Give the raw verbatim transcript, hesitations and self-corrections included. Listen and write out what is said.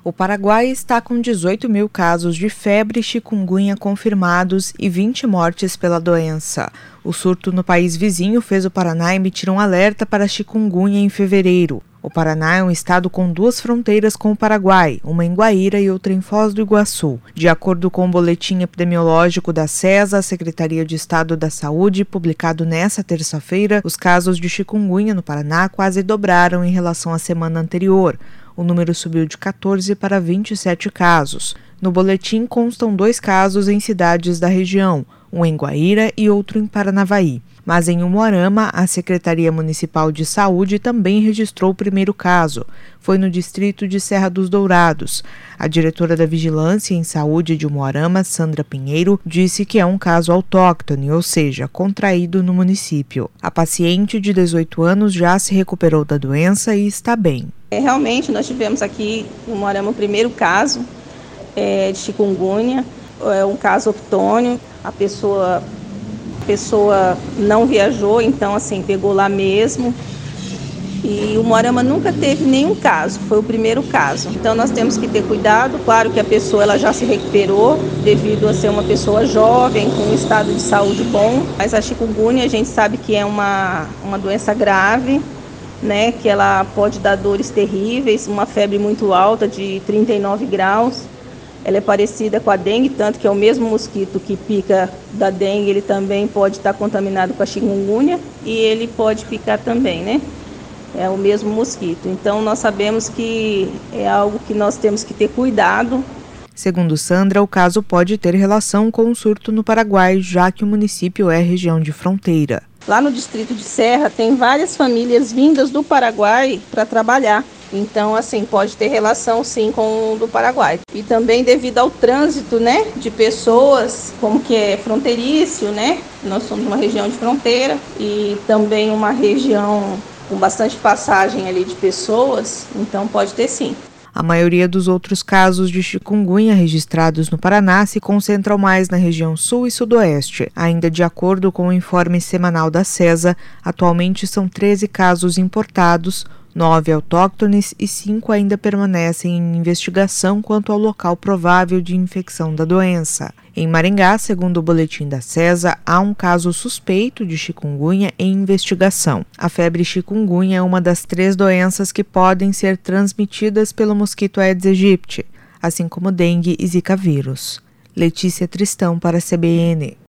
O Paraguai está com dezoito mil casos de febre e chikungunya confirmados e vinte mortes pela doença. O surto no país vizinho fez o Paraná emitir um alerta para chikungunya em fevereiro. O Paraná é um estado com duas fronteiras com o Paraguai, uma em Guaíra e outra em Foz do Iguaçu. De acordo com o boletim epidemiológico da SESA, a Secretaria de Estado da Saúde, publicado nesta terça-feira, os casos de chikungunya no Paraná quase dobraram em relação à semana anterior. O número subiu de quatorze para vinte e sete casos. No boletim constam dois casos em cidades da região, um em Guaíra e outro em Paranavaí. Mas em Umuarama, a Secretaria Municipal de Saúde também registrou o primeiro caso. Foi no distrito de Serra dos Dourados. A diretora da Vigilância em Saúde de Umuarama, Sandra Pinheiro, disse que é um caso autóctone, ou seja, contraído no município. A paciente de dezoito anos já se recuperou da doença e está bem. É, realmente, nós tivemos aqui em Umuarama o primeiro caso é, de chikungunya, é um caso octônio. A pessoa... A pessoa não viajou, então assim, pegou lá mesmo. E o Umuarama nunca teve nenhum caso, foi o primeiro caso. Então nós temos que ter cuidado, claro que a pessoa ela já se recuperou, devido a ser uma pessoa jovem, com um estado de saúde bom. Mas a chikungunya a gente sabe que é uma, uma doença grave, né, que ela pode dar dores terríveis, uma febre muito alta de trinta e nove graus. Ela é parecida com a dengue, tanto que é o mesmo mosquito que pica da dengue, ele também pode estar contaminado com a chikungunya e ele pode picar também, né? É o mesmo mosquito. Então, nós sabemos que é algo que nós temos que ter cuidado. Segundo Sandra, o caso pode ter relação com o surto no Paraguai, já que o município é região de fronteira. Lá no distrito de Serra, tem várias famílias vindas do Paraguai para trabalhar. Então, assim, pode ter relação, sim, com o do Paraguai. E também devido ao trânsito, né, de pessoas, como que é fronteiriço, né? Nós somos uma região de fronteira e também uma região com bastante passagem ali de pessoas, então pode ter, sim. A maioria dos outros casos de chikungunya registrados no Paraná se concentram mais na região sul e sudoeste. Ainda de acordo com o informe semanal da SESA, atualmente são treze casos importados, nove autóctones e cinco ainda permanecem em investigação quanto ao local provável de infecção da doença. Em Maringá, segundo o boletim da SESA, há um caso suspeito de chikungunya em investigação. A febre chikungunya é uma das três doenças que podem ser transmitidas pelo mosquito Aedes aegypti, assim como dengue e zika vírus. Letícia Tristão para a C B N.